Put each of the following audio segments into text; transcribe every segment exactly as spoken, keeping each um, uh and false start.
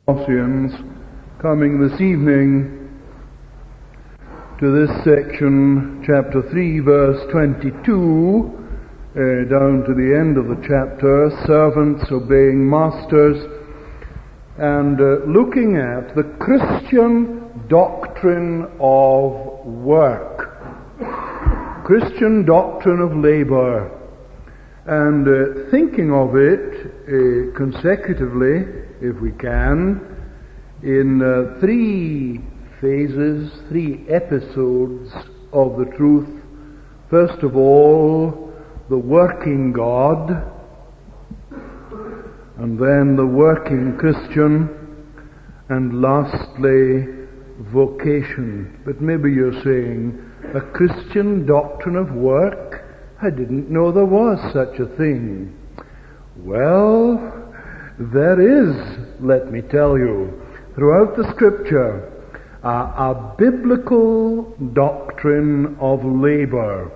Colossians, coming this evening to this section, chapter three, verse twenty-two, uh, down to the end of the chapter, servants obeying masters, and uh, looking at the Christian doctrine of work, Christian doctrine of labor, and uh, thinking of it uh, consecutively, if we can, in uh, three phases, three episodes of the truth. First of all, the working God, and then the working Christian, and lastly, vocation. But maybe you're saying, a Christian doctrine of work? I didn't know there was such a thing. Well, there is, let me tell you, throughout the Scripture, uh, a biblical doctrine of labor.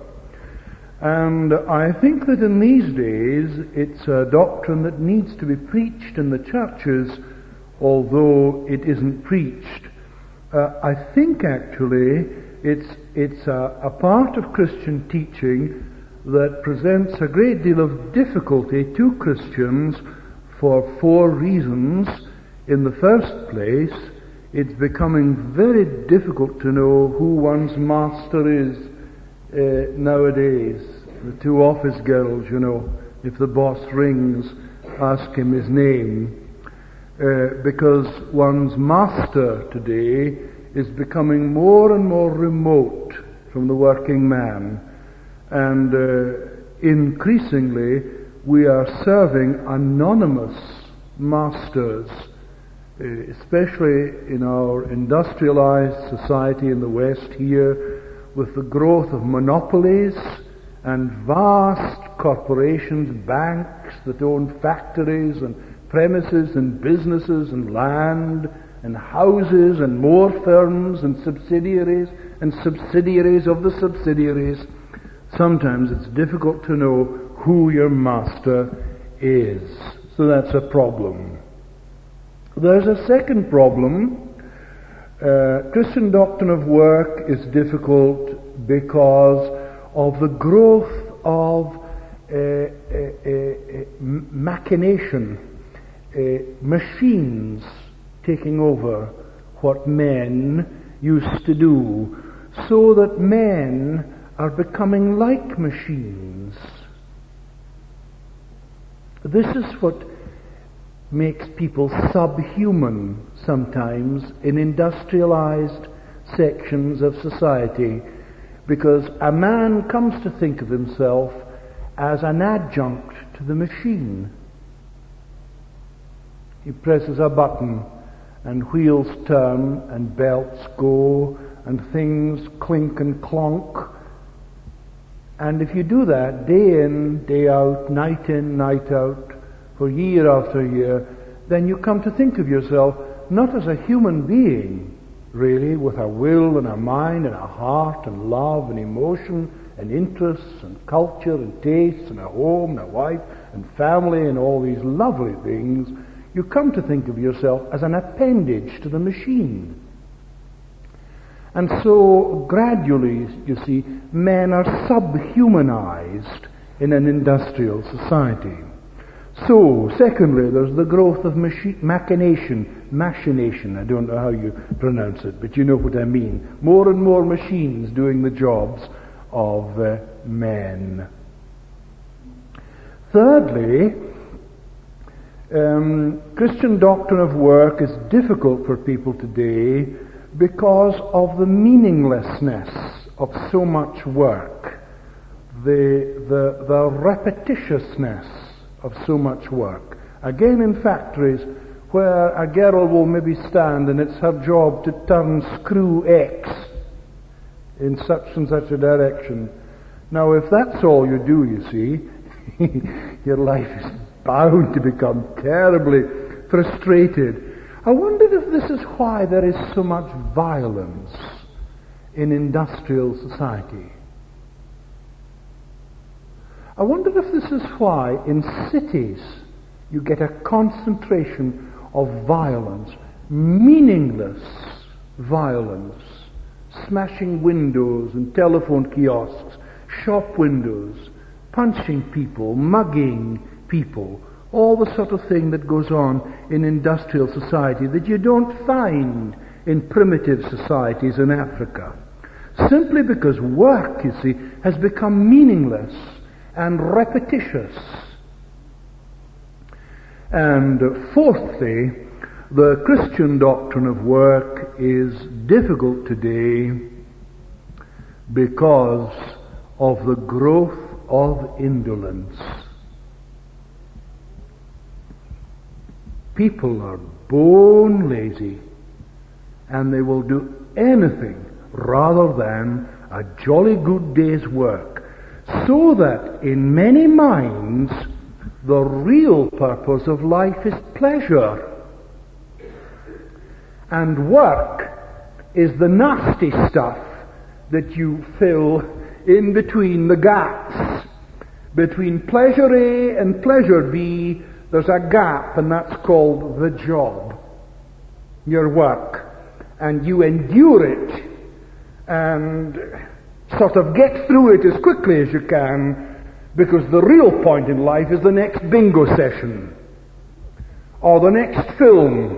And I think that in these days, it's a doctrine that needs to be preached in the churches, although it isn't preached. Uh, I think actually it's, it's a, a part of Christian teaching that presents a great deal of difficulty to Christians for four reasons. In the first place, it's becoming very difficult to know who one's master is uh, nowadays. The two office girls, you know, if the boss rings, ask him his name. Uh, because one's master today is becoming more and more remote from the working man. And uh, increasingly, we are serving anonymous masters, uh, especially in our industrialized society in the West here, with the growth of monopolies and vast corporations, banks that own factories and premises and businesses and land and houses and more firms and subsidiaries and subsidiaries of the subsidiaries. Sometimes it's difficult to know who your master is. So that's a problem. There's a second problem. Uh, Christian doctrine of work is difficult because of the growth of uh, uh, uh, machination, uh, machines taking over what men used to do, so that men are becoming like machines. This is what makes people subhuman sometimes in industrialized sections of society, because a man comes to think of himself as an adjunct to the machine. He presses a button and wheels turn and belts go and things clink and clonk. And if you do that day in, day out, night in, night out, for year after year, then you come to think of yourself not as a human being, really, with a will and a mind and a heart and love and emotion and interests and culture and tastes and a home and a wife and family and all these lovely things. You come to think of yourself as an appendage to the machine. And so, gradually, you see, men are subhumanized in an industrial society. So, secondly, there's the growth of machi- machination, machination, I don't know how you pronounce it, but you know what I mean. More and more machines doing the jobs of uh, men. Thirdly, um, Christian doctrine of work is difficult for people today because of the meaninglessness of so much work, the, the, the repetitiousness of so much work. Again, in factories where a girl will maybe stand and it's her job to turn screw X in such and such a direction. Now, if that's all you do, you see, your life is bound to become terribly frustrated. I wondered if this is why there is so much violence in industrial society. I wonder if this is why in cities you get a concentration of violence, meaningless violence, smashing windows and telephone kiosks, shop windows, punching people, mugging people, all the sort of thing that goes on in industrial society that you don't find in primitive societies in Africa. Simply because work, you see, has become meaningless and repetitious. And fourthly, the Christian doctrine of work is difficult today because of the growth of indolence. People are bone lazy, and they will do anything rather than a jolly good day's work, so that in many minds the real purpose of life is pleasure, and work is the nasty stuff that you fill in between the gaps. Between pleasure A and pleasure B, there's a gap, and that's called the job, your work. And you endure it and sort of get through it as quickly as you can, because the real point in life is the next bingo session, or the next film,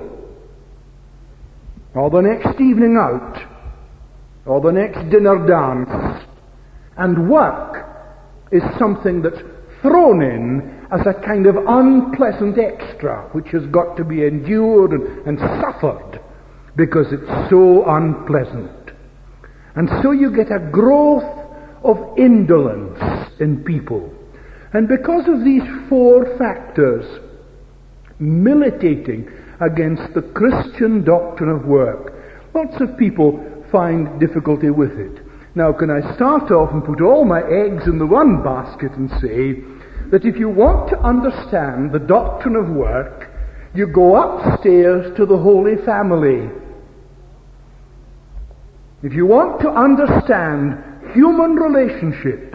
or the next evening out, or the next dinner dance. And work is something that's thrown in as a kind of unpleasant extra, which has got to be endured and, and suffered because it's so unpleasant. And so you get a growth of indolence in people. And because of these four factors militating against the Christian doctrine of work, lots of people find difficulty with it. Now, can I start off and put all my eggs in the one basket and say that if you want to understand the doctrine of work, you go upstairs to the Holy Family. If you want to understand human relationships,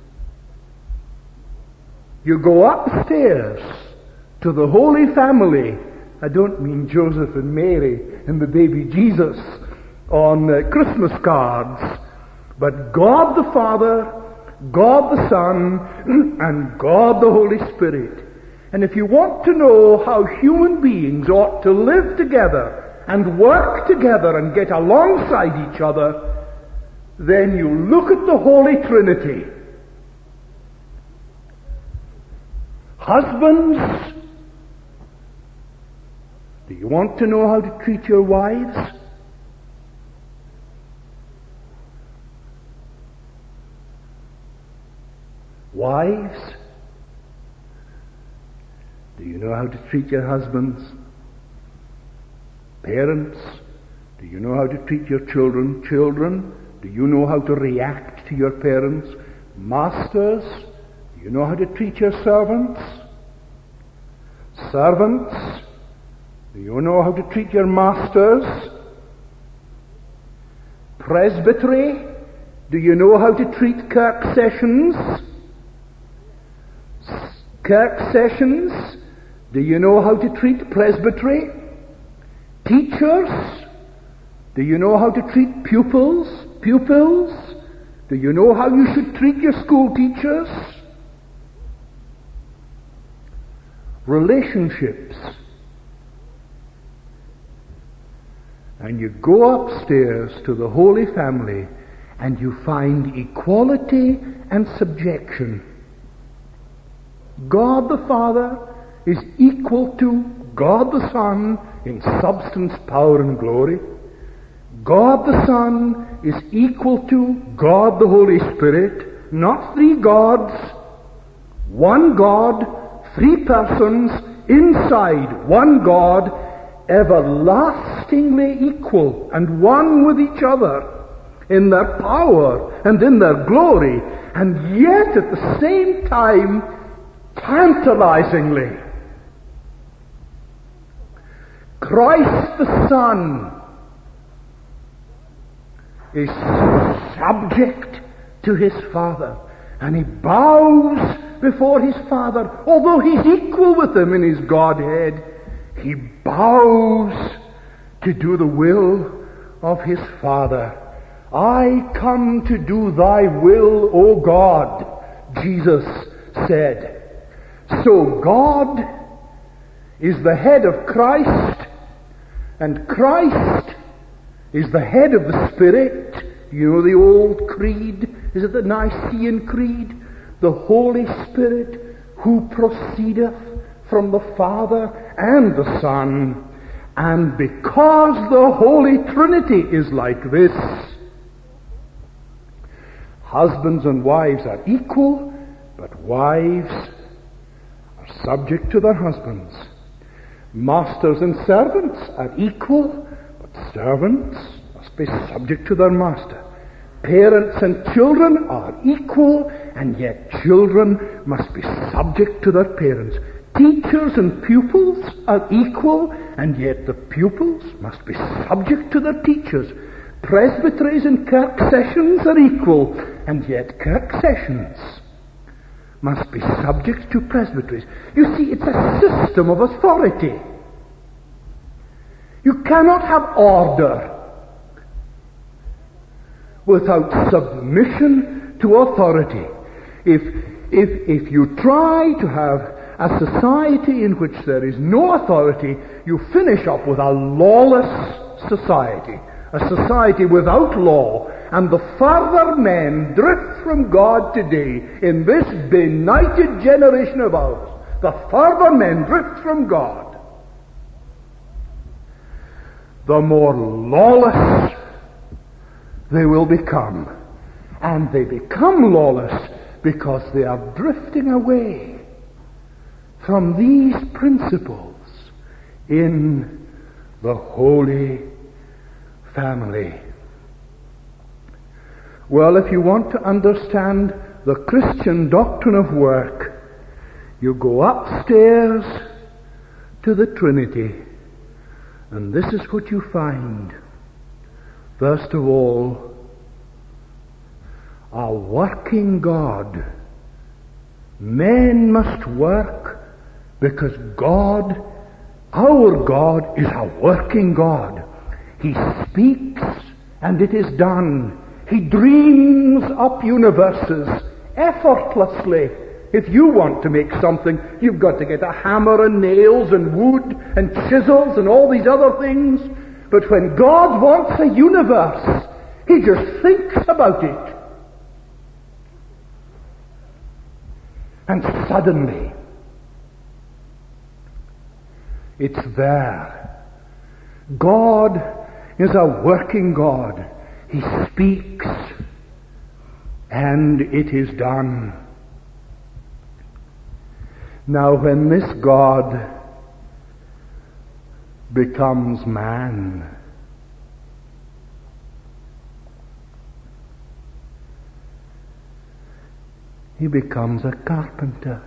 you go upstairs to the Holy Family. I don't mean Joseph and Mary and the baby Jesus on uh, Christmas cards, but God the Father, God the Son, and God the Holy Spirit. And if you want to know how human beings ought to live together and work together and get alongside each other, then you look at the Holy Trinity. Husbands, do you want to know how to treat your wives? Wives, do you know how to treat your husbands? Parents, do you know how to treat your children? Children, do you know how to react to your parents? Masters, do you know how to treat your servants? Servants, do you know how to treat your masters? Presbytery, do you know how to treat Kirk sessions? Kirk sessions, do you know how to treat presbytery? Teachers, do you know how to treat pupils? Pupils, do you know how you should treat your school teachers? Relationships. And you go upstairs to the Holy Family and you find equality and subjection. God the Father is equal to God the Son in substance, power, and glory. God the Son is equal to God the Holy Spirit. Not three gods, one God, three persons inside one God, everlastingly equal and one with each other in their power and in their glory, and yet at the same time tantalizingly, Christ the Son is subject to his Father, and he bows before his Father. Although he's equal with him in his Godhead, he bows vows to do the will of his Father. I come to do thy will, O God, Jesus said. So God is the head of Christ, and Christ is the head of the Spirit. You know the old creed? Is it the Nicene Creed? The Holy Spirit who proceedeth from the Father and the Son. And because the Holy Trinity is like this, husbands and wives are equal, but wives are subject to their husbands. Masters and servants are equal, but servants must be subject to their master. Parents and children are equal, and yet children must be subject to their parents. Teachers and pupils are equal, and yet the pupils must be subject to their teachers. Presbyteries and kirk sessions are equal, and yet kirk sessions must be subject to presbyteries. You see, it's a system of authority. You cannot have order without submission to authority. If, if, if you try to have a society in which there is no authority, you finish up with a lawless society, a society without law. And the further men drift from God today in this benighted generation of ours, the further men drift from God, the more lawless they will become. And they become lawless because they are drifting away from these principles in the Holy Family. Well, if you want to understand the Christian doctrine of work, you go upstairs to the Trinity, and this is what you find. First of all, a working God. Men must work because God, our God, is a working God. He speaks and it is done. He dreams up universes effortlessly. If you want to make something, you've got to get a hammer and nails and wood and chisels and all these other things. But when God wants a universe, He just thinks about it. And suddenly, it's there. God is a working God. He speaks, and it is done. Now, when this God becomes man, he becomes a carpenter.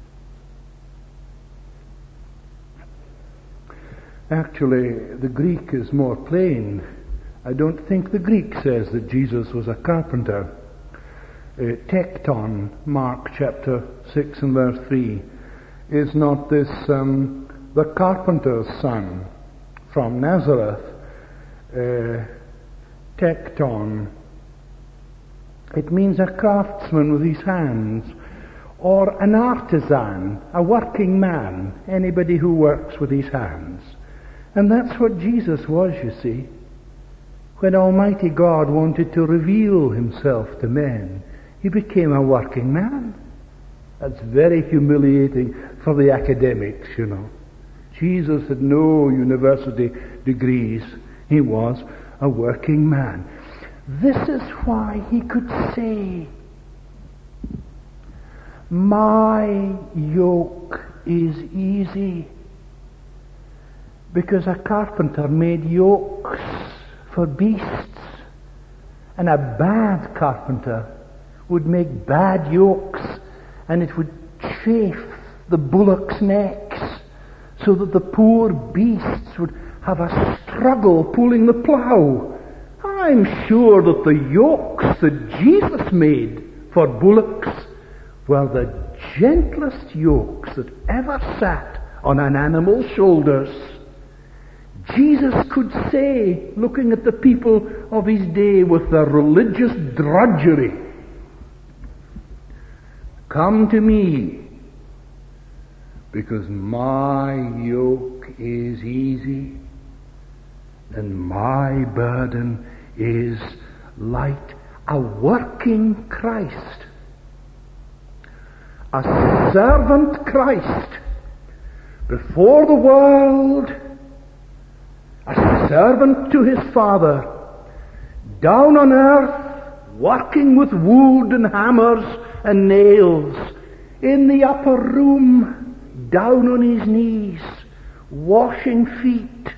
Actually, the Greek is more plain. I don't think the Greek says that Jesus was a carpenter. Uh, tekton, Mark chapter six and verse three, is not this um, the carpenter's son from Nazareth? Uh, tekton. It means a craftsman with his hands, or an artisan, a working man, anybody who works with his hands. And that's what Jesus was, you see. When Almighty God wanted to reveal himself to men, he became a working man. That's very humiliating for the academics, you know. Jesus had no university degrees. He was a working man. This is why he could say, "My yoke is easy." Because a carpenter made yokes for beasts, and a bad carpenter would make bad yokes, and it would chafe the bullocks' necks so that the poor beasts would have a struggle pulling the plough. I'm sure that the yokes that Jesus made for bullocks were the gentlest yokes that ever sat on an animal's shoulders. Jesus could say, looking at the people of his day with their religious drudgery, "Come to me, because my yoke is easy and my burden is light." A working Christ, a servant Christ, before the world, a servant to his Father, down on earth, working with wood and hammers and nails, in the upper room, down on his knees, washing feet,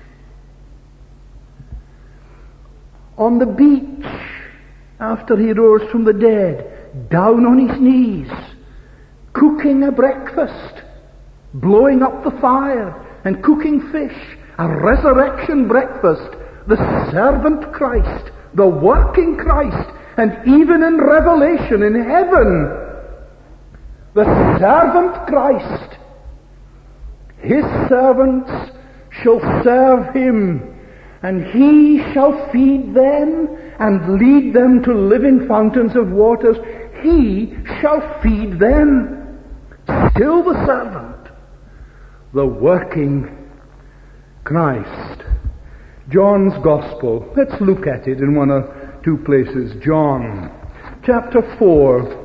on the beach, after he rose from the dead, down on his knees, cooking a breakfast, blowing up the fire and cooking fish, a resurrection breakfast, the servant Christ, the working Christ, and even in Revelation in heaven, the servant Christ, his servants shall serve him, and he shall feed them and lead them to living fountains of waters. He shall feed them. Still the servant, the working Christ. John's Gospel. Let's look at it in one or two places. John, chapter four.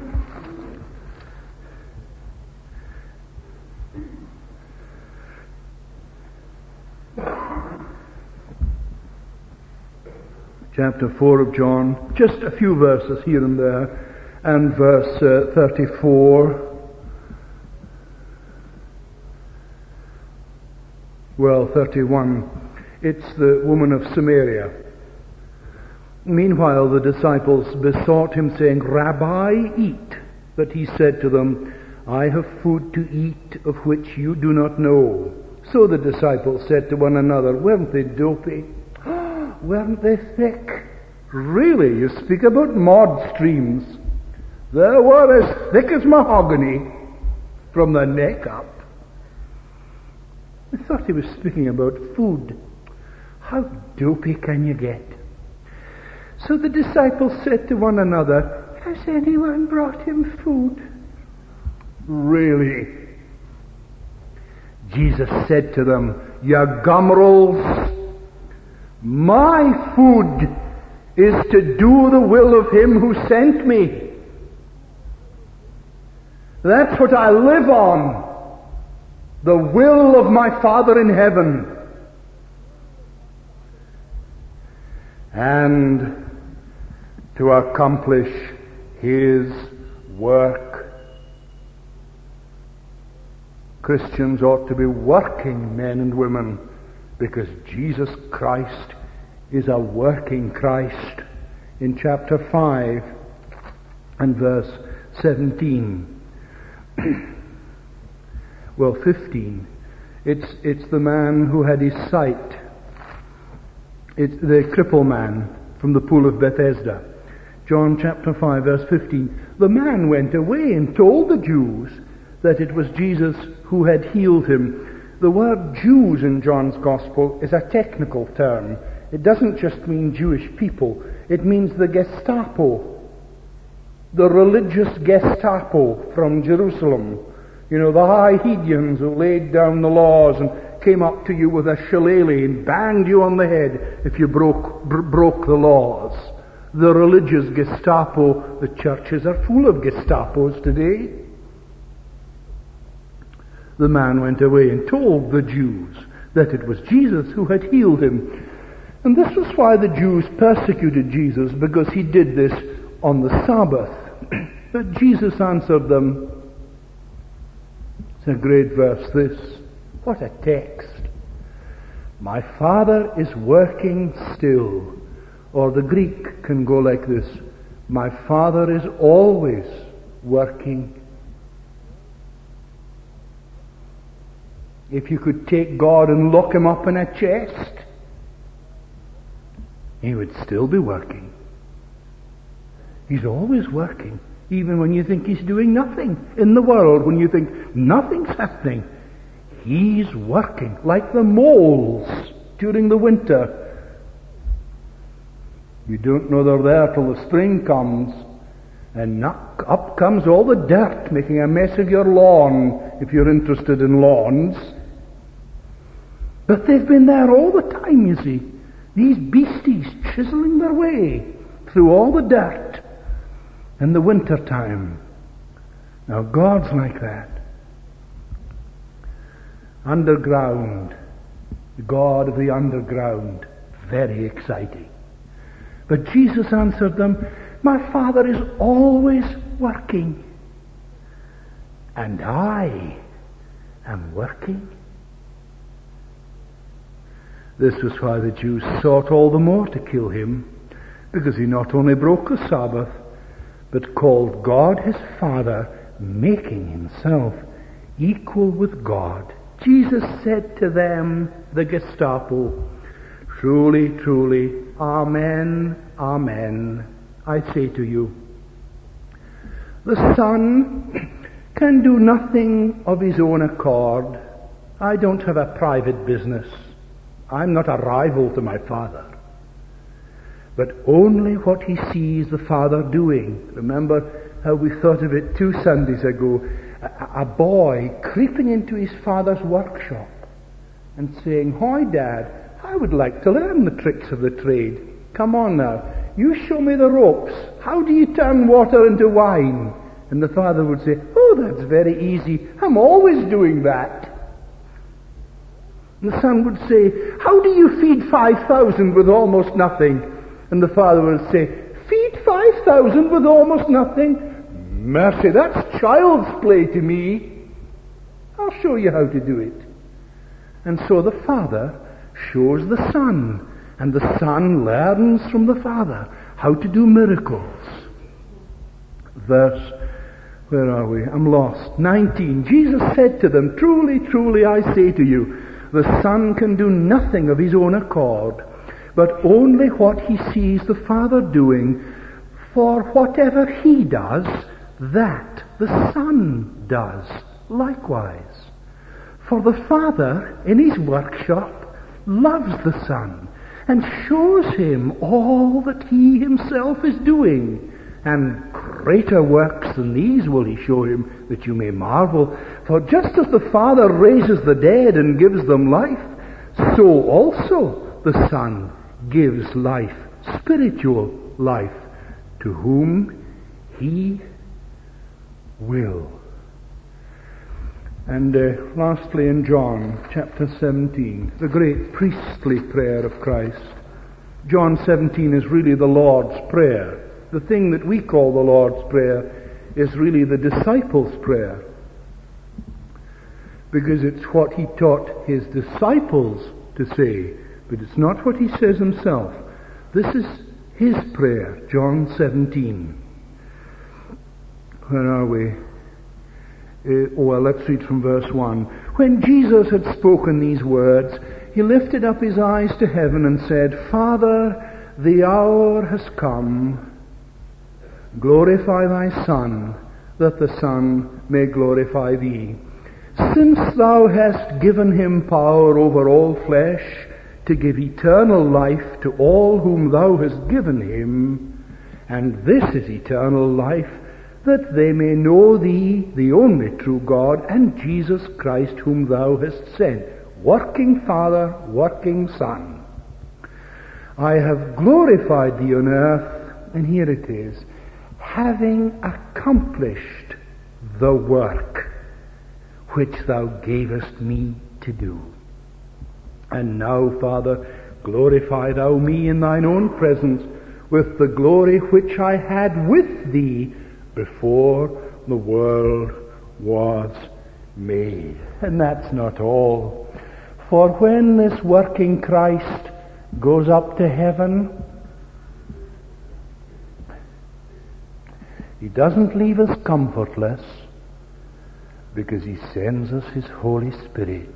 Chapter four of John, just a few verses here and there, and verse uh, thirty-four. Well, thirty-one. It's the woman of Samaria. Meanwhile, the disciples besought him, saying, "Rabbi, eat." But he said to them, "I have food to eat of which you do not know." So the disciples said to one another, "Weren't they dopey? Weren't they thick? Really, you speak about mud streams. They were as thick as mahogany from the neck up." I thought he was speaking about food. How dopey can you get? So the disciples said to one another, "Has anyone brought him food?" Really? Jesus said to them, "You gummerals, my food is to do the will of him who sent me. That's what I live on. The will of my Father in heaven." And to accomplish his work. Christians ought to be working men and women, because Jesus Christ is a working Christ. In chapter five and verse seventeen. Well, fifteen. It's, it's the man who had his sight. It's the cripple man from the pool of Bethesda. John chapter five, verse fifteen. The man went away and told the Jews that it was Jesus who had healed him. The word Jews in John's Gospel is a technical term. It doesn't just mean Jewish people. It means the Gestapo, the religious Gestapo from Jerusalem. You know, the high Hedians who laid down the laws and came up to you with a shillelagh and banged you on the head if you broke br- broke the laws. The religious Gestapo. The churches are full of Gestapos today. The man went away and told the Jews that it was Jesus who had healed him. And this was why the Jews persecuted Jesus, because he did this on the Sabbath. But Jesus answered them. It's a great verse, this. What a text. "My Father is working still." Or the Greek can go like this. "My Father is always working." If you could take God and lock him up in a chest, he would still be working. He's always working. Even when you think he's doing nothing in the world, when you think nothing's happening, he's working like the moles during the winter. You don't know they're there till the spring comes, and up comes all the dirt, making a mess of your lawn, if you're interested in lawns. But they've been there all the time, you see. These beasties chiseling their way through all the dirt in the winter time. Now God's like that. Underground, the God of the underground, very exciting. But Jesus answered them, my Father is always working, and I am working. This was why the Jews sought all the more to kill him, because he not only broke the Sabbath, but called God his Father, making himself equal with God. Jesus said to them, the Gestapo, truly, truly, amen, amen, I say to you, the Son can do nothing of his own accord. I don't have a private business. I'm not a rival to my Father. But only what he sees the Father doing. Remember how we thought of it two Sundays ago. A, a boy creeping into his father's workshop and saying, "Hi, Dad, I would like to learn the tricks of the trade. Come on now, you show me the ropes. How do you turn water into wine?" And the father would say, "Oh, that's very easy. I'm always doing that." And the son would say, "How do you feed five thousand with almost nothing?" And the father would say, "Feed five thousand with almost nothing? Mercy, that's child's play to me. I'll show you how to do it." And so the father shows the son, and the son learns from the father how to do miracles. Verse, where are we? I'm lost. nineteen. Jesus said to them, "Truly, truly, I say to you, the Son can do nothing of his own accord, but only what he sees the Father doing. For whatever he does, that the Son does likewise. For the Father in his workshop loves the Son and shows him all that he himself is doing. And greater works than these will he show him, that you may marvel. For just as the Father raises the dead and gives them life, so also the Son gives life, spiritual life, to whom he will." And uh, lastly in John chapter seventeen, the great priestly prayer of Christ. John seventeen is really the Lord's Prayer. The thing that we call the Lord's Prayer is really the disciples' prayer, because it's what he taught his disciples to say, but it's not what he says himself. This is his prayer, John seventeen. Where are we? Uh, oh, well, let's read from verse one. "When Jesus had spoken these words, he lifted up his eyes to heaven and said, Father, the hour has come. Glorify thy Son, that the Son may glorify thee. Since thou hast given him power over all flesh, to give eternal life to all whom thou hast given him, and this is eternal life, that they may know thee, the only true God, and Jesus Christ whom thou hast sent." Working Father, working Son. "I have glorified thee on earth," and here it is, "having accomplished the work which thou gavest me to do. And now, Father, glorify thou me in thine own presence with the glory which I had with thee before the world was made." And that's not all. For when this working Christ goes up to heaven, he doesn't leave us comfortless, because he sends us his Holy Spirit.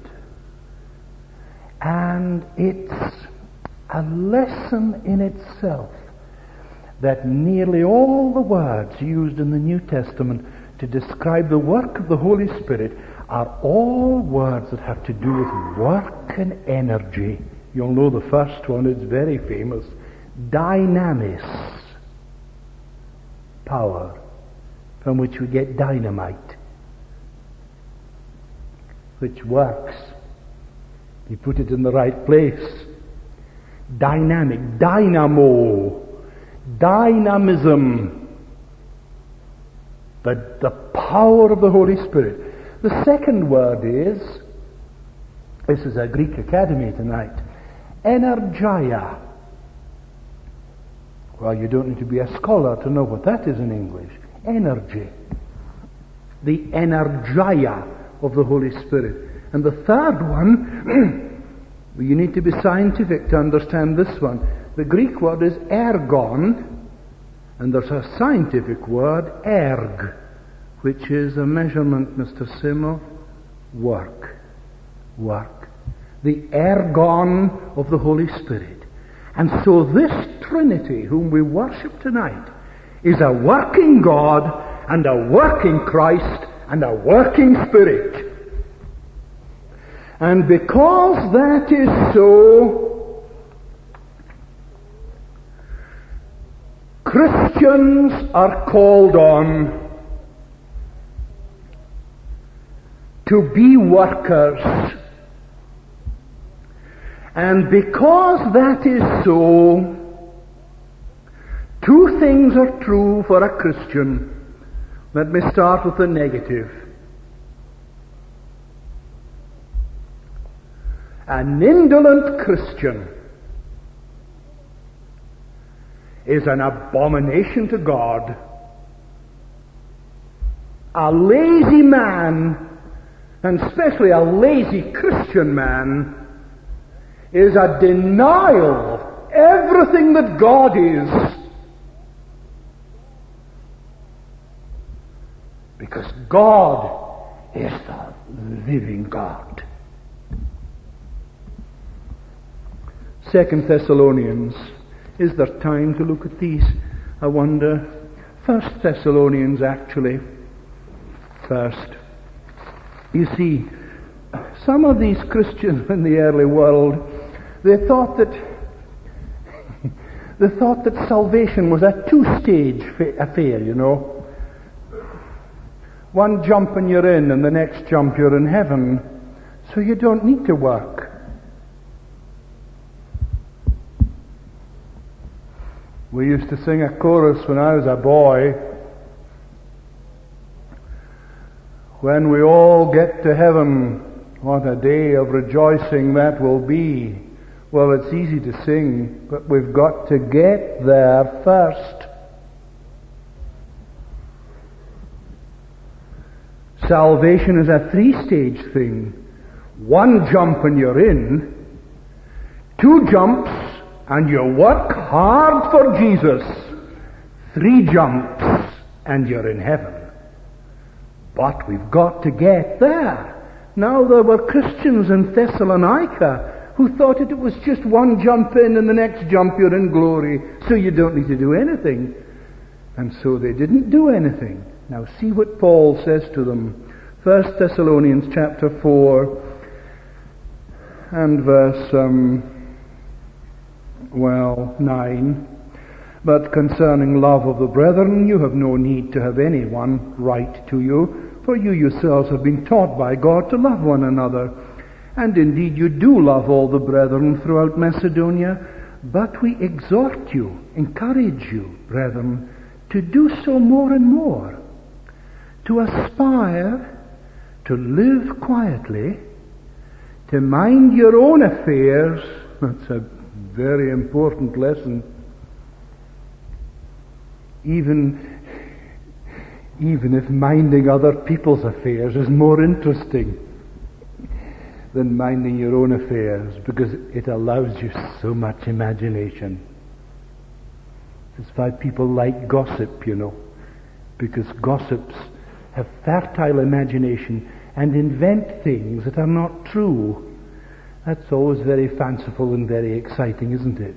And it's a lesson in itself that nearly all the words used in the New Testament to describe the work of the Holy Spirit are all words that have to do with work and energy You'll know the first one, it's very famous. Dynamis. Power, from which we get dynamite, which works. You put it in the right place. Dynamic, dynamo, dynamism. The, the power of the Holy Spirit. The second word is, this is a Greek academy tonight, energia. Well, you don't need to be a scholar to know what that is in English. Energy. The energia of the Holy Spirit. And the third one, you need to be scientific to understand this one. The Greek word is ergon, and there's a scientific word, erg, which is a measurement, Mister Simo, work. Work. The ergon of the Holy Spirit. And so this Trinity, whom we worship tonight, is a working God and a working Christ and a working Spirit. And because that is so, Christians are called on to be workers. And because that is so, two things are true for a Christian. Let me start with the negative. An indolent Christian is an abomination to God. A lazy man, and especially a lazy Christian man, is a denial of everything that God is. Because God is the living God. Second Thessalonians. Is there time to look at these? I wonder. First Thessalonians, actually. First. You see, some of these Christians in the early world, they thought that they thought that salvation was a two-stage affair, you know. One jump and you're in, and the next jump you're in heaven. So you don't need to work. We used to sing a chorus when I was a boy. When we all get to heaven, what a day of rejoicing that will be. Well, it's easy to sing, but we've got to get there first. Salvation is a three-stage thing. One jump and you're in. Two jumps and you work hard for Jesus. Three jumps and you're in heaven. But we've got to get there. Now there were Christians in Thessalonica who thought it was just one jump in and the next jump you're in glory, so you don't need to do anything. And so they didn't do anything. Now see what Paul says to them. First Thessalonians chapter four and verse, um, well, nine. But concerning love of the brethren, you have no need to have anyone write to you, for you yourselves have been taught by God to love one another. And indeed you do love all the brethren throughout Macedonia, but we exhort you, encourage you, brethren, to do so more and more, to aspire to live quietly, to mind your own affairs. That's a very important lesson. Even, even if minding other people's affairs is more interesting than minding your own affairs, because it allows you so much imagination. That's why people like gossip, you know, because gossips have fertile imagination and invent things that are not true. That's always very fanciful and very exciting, isn't it?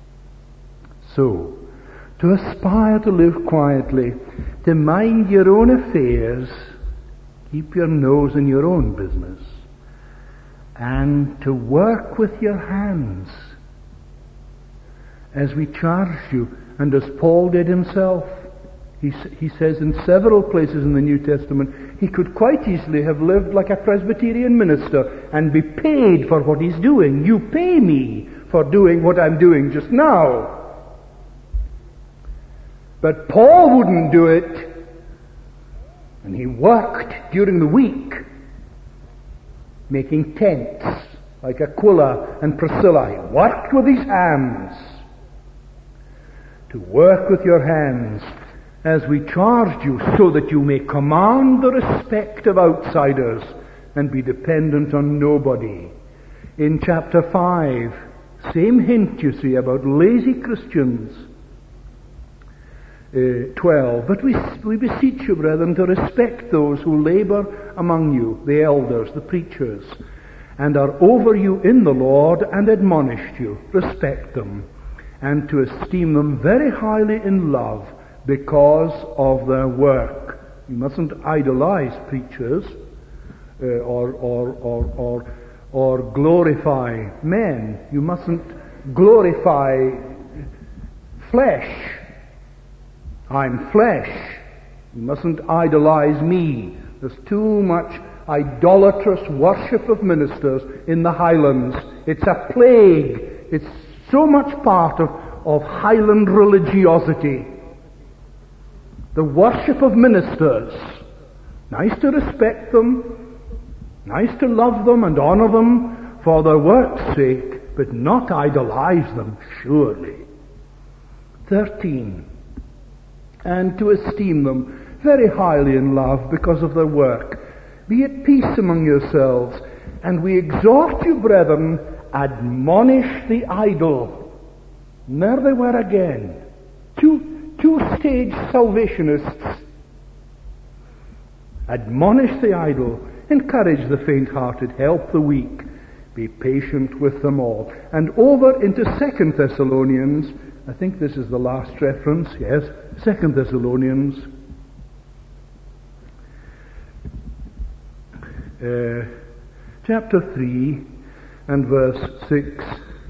So, to aspire to live quietly, to mind your own affairs, keep your nose in your own business, and to work with your hands, as we charged you, and as Paul did himself. He, he says in several places in the New Testament, he could quite easily have lived like a Presbyterian minister and be paid for what he's doing. You pay me for doing what I'm doing just now. But Paul wouldn't do it, and he worked during the week, making tents like Aquila and Priscilla. He worked with his hands. To work with your hands, as we charged you, so that you may command the respect of outsiders and be dependent on nobody. In chapter five, same hint, you see, about lazy Christians. Uh, twelve, but we, we beseech you, brethren, to respect those who labor among you, the elders, the preachers, and are over you in the Lord, and admonish you. Respect them, and to esteem them very highly in love, because of their work. You mustn't idolize preachers uh, or, or, or, or, or glorify men. You mustn't glorify flesh. I'm flesh. You mustn't idolize me. There's too much idolatrous worship of ministers in the Highlands. It's a plague. It's so much part of, of Highland religiosity. The worship of ministers. Nice to respect them, nice to love them and honor them for their work's sake, but not idolize them, surely. Thirteen, and to esteem them very highly in love because of their work. Be at peace among yourselves, and we exhort you, brethren, admonish the idle. And there they were again. Two Two-stage Salvationists. Admonish the idle, encourage the faint-hearted, help the weak, be patient with them all. And over into Second Thessalonians, I think this is the last reference, yes, Second Thessalonians, uh, chapter three and verse six.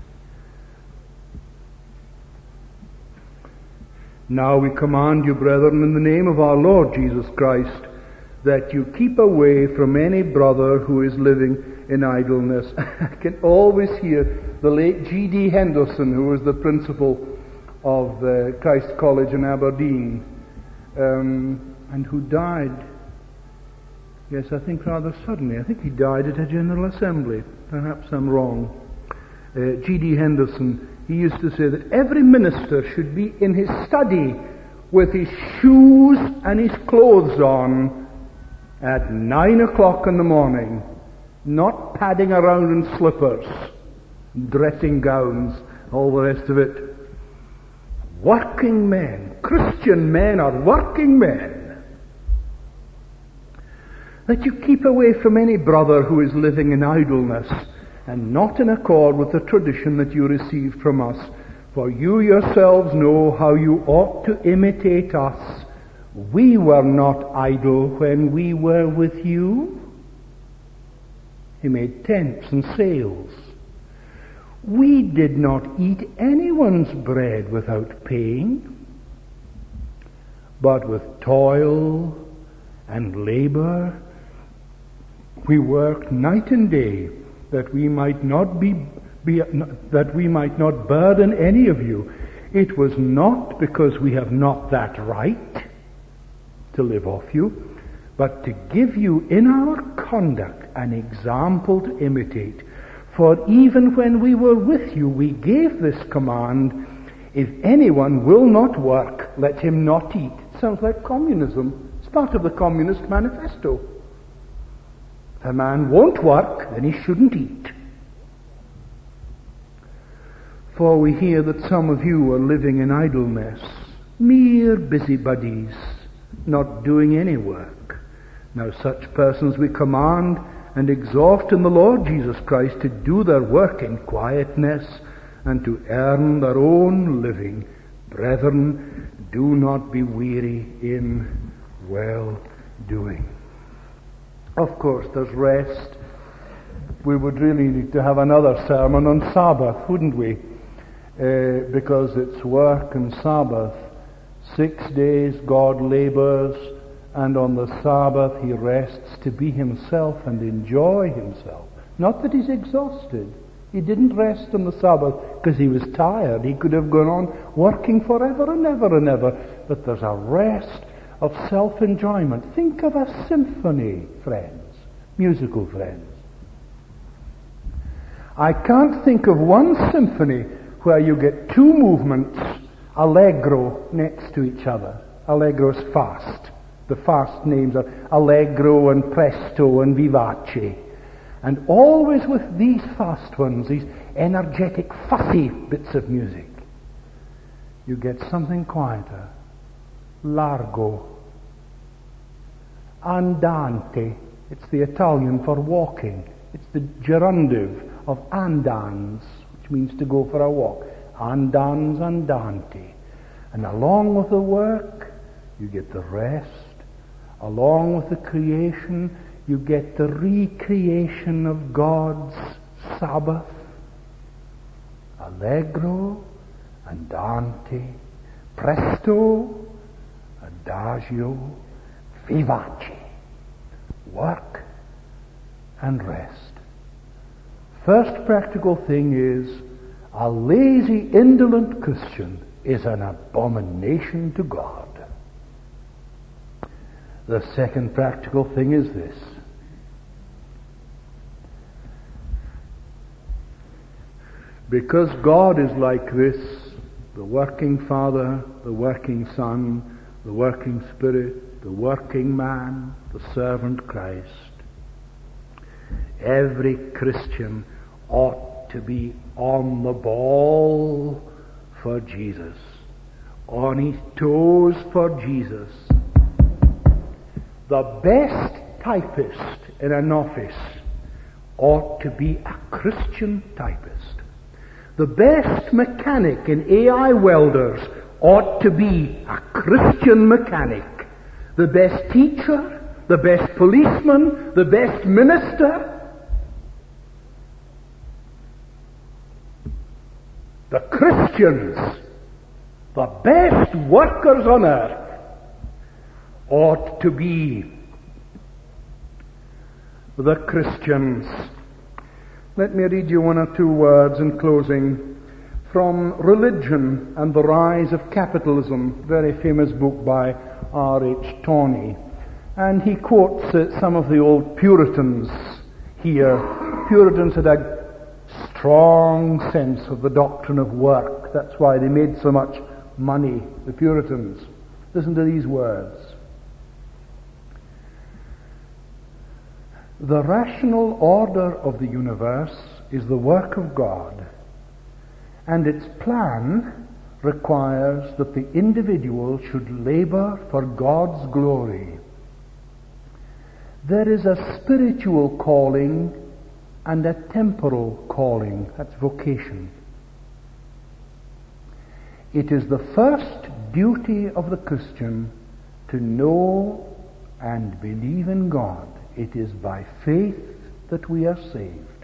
Now we command you, brethren, in the name of our Lord Jesus Christ, that you keep away from any brother who is living in idleness. I can always hear the late G D Henderson, who was the principal of uh, Christ College in Aberdeen, um, and who died, yes, I think rather suddenly. I think he died at a General Assembly. Perhaps I'm wrong. Uh, G D Henderson, he used to say that every minister should be in his study with his shoes and his clothes on at nine o'clock in the morning, not padding around in slippers, dressing gowns, all the rest of it. Working men, Christian men are working men. That you keep away from any brother who is living in idleness, and not in accord with the tradition that you received from us. For you yourselves know how you ought to imitate us. We were not idle when we were with you. He made tents and sails. We did not eat anyone's bread without paying, but with toil and labor we worked night and day, that we might not be, be that we might not burden any of you. It was not because we have not that right to live off you, but to give you in our conduct an example to imitate. For even when we were with you, we gave this command: if anyone will not work, let him not eat. It sounds like communism. It's part of the Communist Manifesto. If a man won't work, then he shouldn't eat. For we hear that some of you are living in idleness, mere busybodies, not doing any work. Now such persons we command and exhort in the Lord Jesus Christ to do their work in quietness and to earn their own living. Brethren, do not be weary in well-doing. Of course, there's rest we would really need to have another sermon on Sabbath, wouldn't we? Uh, because it's work and Sabbath. Six days God labors, and on the Sabbath he rests to be himself and enjoy himself. Not that he's exhausted. He didn't rest on the Sabbath because he was tired. He could have gone on working forever and ever and ever. But there's a rest of self-enjoyment. Think of a symphony, friends, musical friends. I can't think of one symphony where you get two movements, allegro, next to each other. Allegro is fast. The fast names are allegro and presto and vivace. And always with these fast ones, these energetic, fussy bits of music, you get something quieter. Largo. Andante. It's the Italian for walking. It's the gerundive of andans, which means to go for a walk. Andans, andante. And along with the work, you get the rest. Along with the creation, you get the recreation of God's Sabbath. Allegro, andante, presto, adagio, vivace. Work and rest. First practical thing is, a lazy, indolent Christian is an abomination to God. The second practical thing is this. Because God is like this, the working Father, the working Son, the working Spirit, the working man, the servant Christ, every Christian ought to be on the ball for Jesus, on his toes for Jesus. The best typist in an office ought to be a Christian typist. The best mechanic in A I welders ought to be a Christian mechanic. The best teacher, the best policeman, the best minister, the Christians, the best workers on earth, ought to be the Christians. Let me read you one or two words in closing from Religion and the Rise of Capitalism, very famous book by R H Tawney. And he quotes uh, some of the old Puritans here. Puritans had a strong sense of the doctrine of work. That's why they made so much money, the Puritans. Listen to these words. The rational order of the universe is the work of God, and its plan requires that the individual should labor for God's glory. There is a spiritual calling and a temporal calling. That's vocation. It is the first duty of the Christian to know and believe in God. It is by faith that we are saved.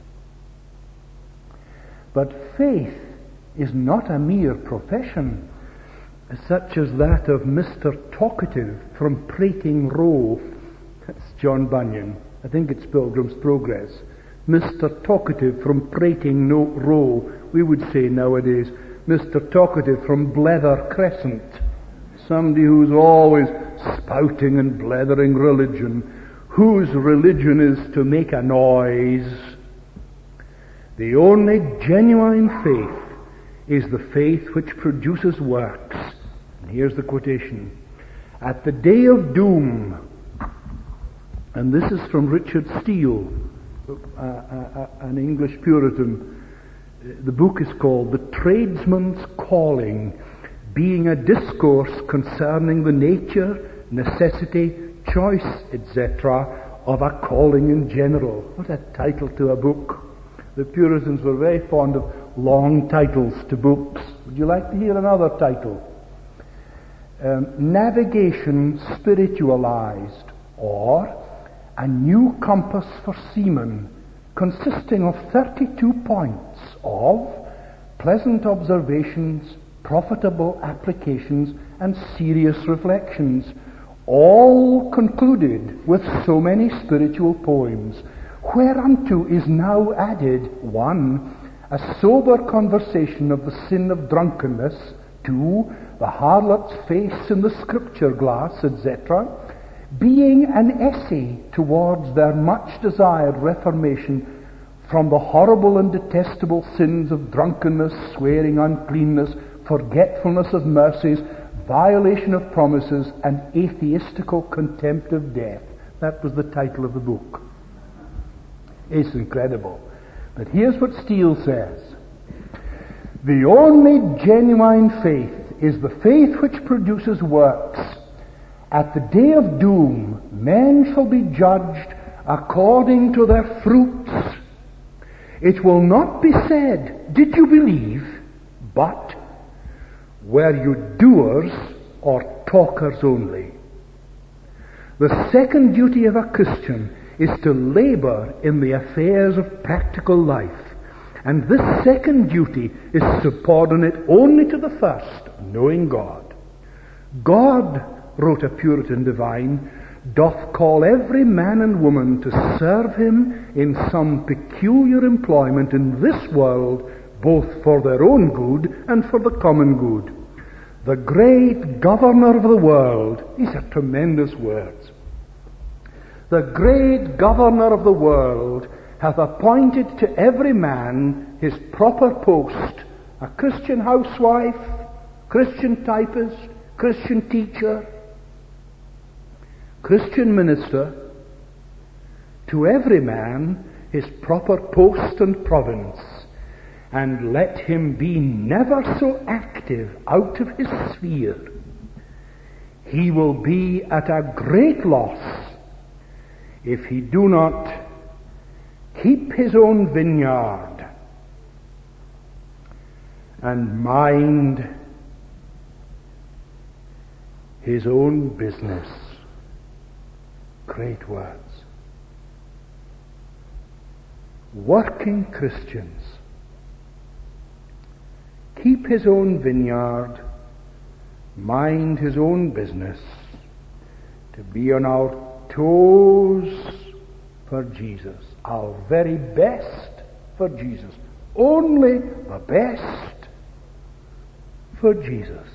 But faith is not a mere profession, such as that of Mister Talkative from Prating Row. That's John Bunyan. I think it's Pilgrim's Progress. Mister Talkative from Prating no Row. We would say nowadays, Mister Talkative from Blether Crescent. Somebody who's always spouting and blethering religion, whose religion is to make a noise. The only genuine faith is the faith which produces works. And here's the quotation. At the day of doom, and this is from Richard Steele, uh, uh, an English Puritan. The book is called The Tradesman's Calling, being a discourse concerning the nature, necessity, choice, et cetera, of a calling in general. What a title to a book. The Puritans were very fond of long titles to books. Would you like to hear another title? Um, Navigation Spiritualized, or A New Compass for Seamen, consisting of thirty-two points of pleasant observations, profitable applications, and serious reflections, all concluded with so many spiritual poems, whereunto is now added, one, a sober conversation of the sin of drunkenness, two, the harlot's face in the scripture glass, et cetera, being an essay towards their much desired reformation from the horrible and detestable sins of drunkenness, swearing, uncleanness, forgetfulness of mercies, violation of promises, and atheistical contempt of death. That was the title of the book. It's incredible. But here's what Steele says. The only genuine faith is the faith which produces works. At the day of doom, men shall be judged according to their fruits. It will not be said, did you believe? But, were you doers or talkers only? The second duty of a Christian is to labor in the affairs of practical life. And this second duty is subordinate only to the first, knowing God. God, wrote a Puritan divine, doth call every man and woman to serve him in some peculiar employment in this world, both for their own good and for the common good. The great governor of the world, these are tremendous words. The great governor of the world hath appointed to every man his proper post, a Christian housewife, Christian typist, Christian teacher, Christian minister, to every man his proper post and province, and let him be never so active out of his sphere. He will be at a great loss if he do not keep his own vineyard and mind his own business. Great words. Working Christians. Keep his own vineyard, mind his own business, to be on our toes for Jesus, our very best for Jesus, only the best for Jesus.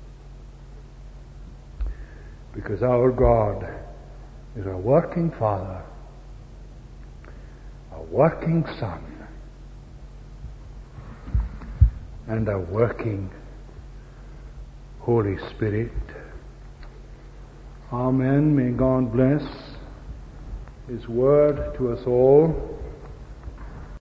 Because our God is a working Father, a working Son, and a working Holy Spirit. Amen. May God bless His word to us all.